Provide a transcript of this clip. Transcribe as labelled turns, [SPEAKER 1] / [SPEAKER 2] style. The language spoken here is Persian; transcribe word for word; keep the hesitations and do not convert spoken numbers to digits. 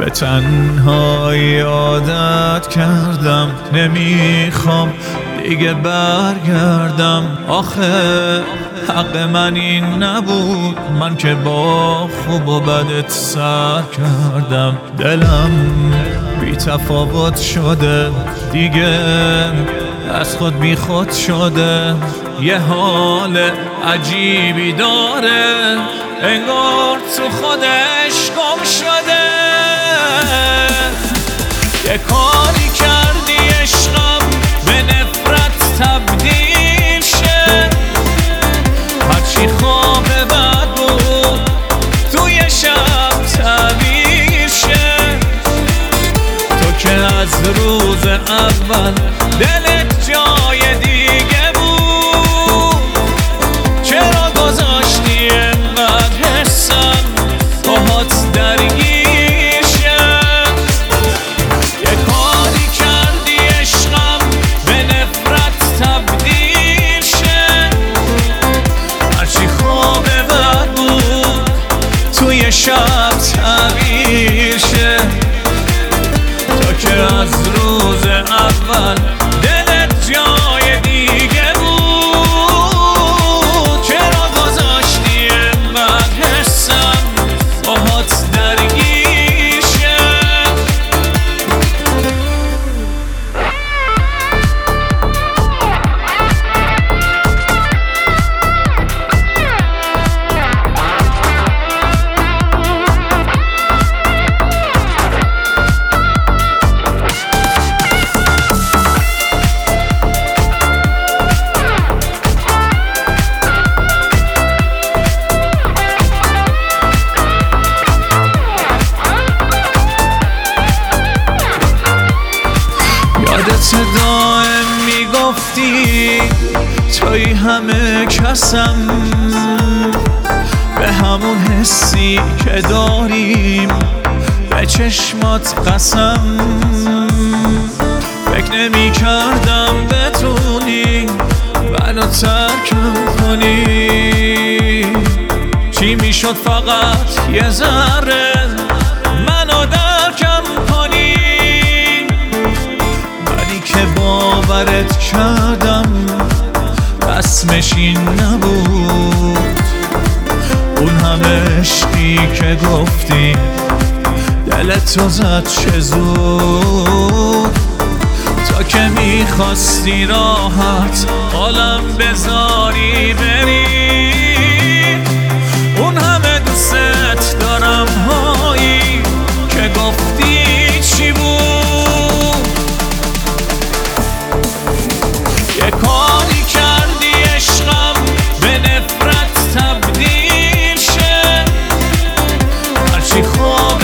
[SPEAKER 1] به تنهایی عادت کردم، نمیخوام دیگه برگردم. آخه حق من این نبود، من که با خوب و بدت سر کردم. دلم بی تفاوت شده دیگه، از خود بی خود شده. یه حال عجیبی داره، انگار تو خودش گم شده. یه کاری کردی عشقم به نفرت تبدیل شه، هرچی خواب بد بود توی شب تعبیر شه. تو که از روز اول دلت جای دیگه بود، چرا گذاشتی انقدر حسم باهات درگیر شه؟ یه کاری کردی عشقم به نفرت تبدیل شه، هرچی خواب بد بود توی شب تعبیر شه. تو که از روز اول دلت جای دیگه بود، چرا گذاشتی انقدر حسم باهات درگیر شه؟ یادت دائم میگفتی توی همه کسم، به همون حسی که داریم به چشمات قسم. فکر نمی کردم بتونی منو ترکم کنی، چی میشد فقط یه ذره منو درکم کنی. که باورت کردم رسمش این نبود، اون همه عشقی که گفتی دلت زد چه زود. تا که میخواستی راحت حالم بذاری بری، اون همه دوست دارم هایی که گفتی چی بود؟ یه کاری کردی عشقم به نفرت تبدیل شه، هرچی خواب